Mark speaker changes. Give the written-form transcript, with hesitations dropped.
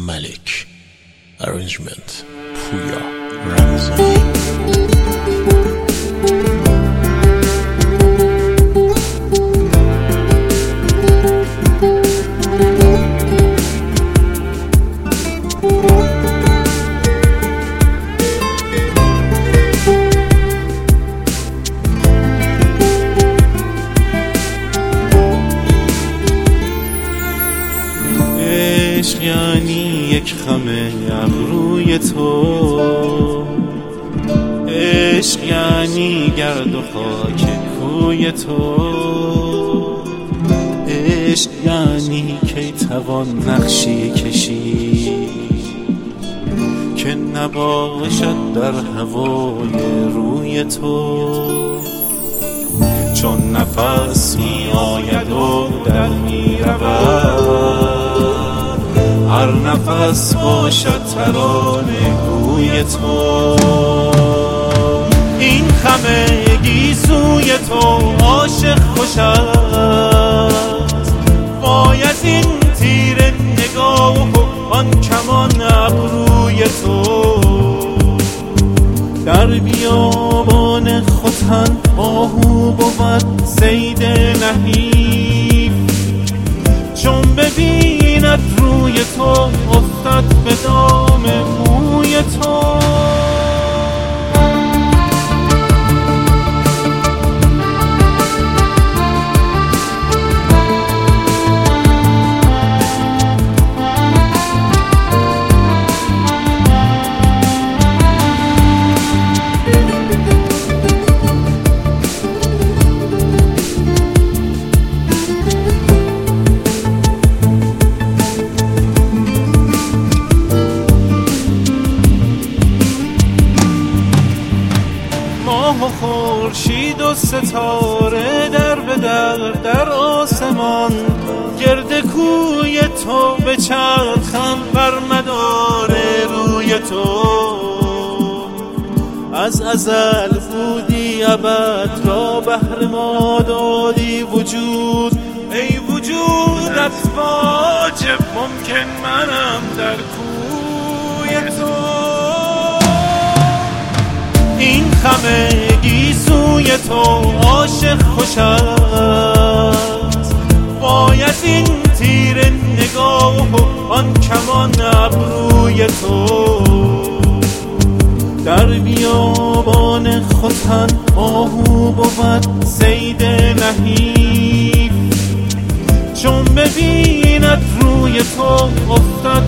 Speaker 1: ملک. Arrangement پویا رمزانی.
Speaker 2: عشق یعنی یک خم ابروی تو، عشق یعنی گرد و خاک کوی تو، عشق یعنی کی توان نقشی کشی که نباشد در هوای روی تو. چون نفس می آید و در می رود، هر نفس باشد ترانه گوی تو. این خم گیسوی تو عاشق خوش است، وای از این تیر نگاه و آن کمان ابروی تو. در بیابان ختن آهو بود صید نحیف، چون ببیند روی تو افتد به دام موی تو. ماه و خورشید و ستاره در به در آسمان، گرد کوی تو به چرخم بر مدار روی تو. از ازل بودی ابد را بهر ما دادی وجود، ای وجودت واجب ممکن منم در کوی تو. این خم گیسوی تو عاشق خوش است، وای از این تیر نگاه و آن کمان ابروی تو. در بیابان ختن آهو بود صید نحیف، چون ببیند روی تو افتد